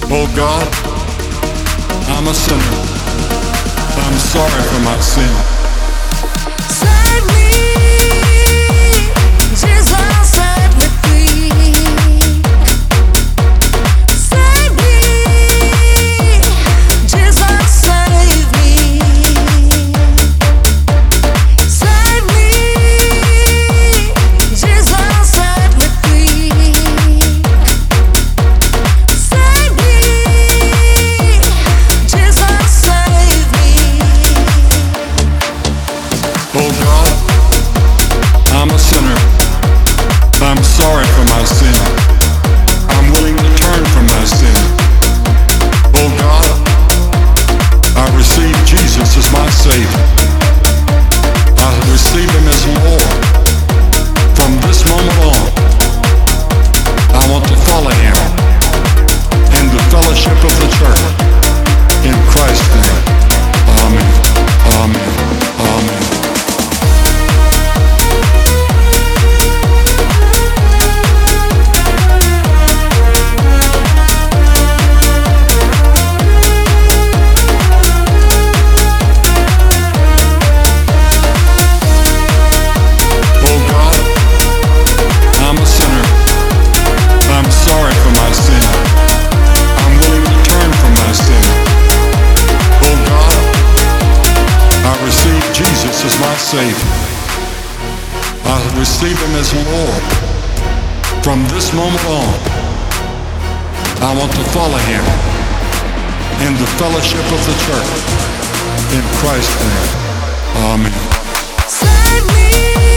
Oh God, I'm a sinner. I'm sorry for my sin. Save me, Jesus, set me free. Save me, Jesus, save me. Save me, Jesus, set me free. Save me, Jesus, save me. Oh God, I'm a sinner. I'm sorry for my sin. I'm willing to turn from my sin. Oh God, I receive Jesus as my Savior. I receive Him as Lord. From this moment on, I want to follow Him in the fellowship of the church. In Christ's name, Amen, Amen, Amen. Oh God, I'm a sinner. I'm sorry for my sin. I'm willing to turn from my sin. Oh God, I receive Jesus as my Savior. I receive Him as Lord. From this moment on, I want to follow Him in the fellowship of the church. In Christ's name, Amen. Save me.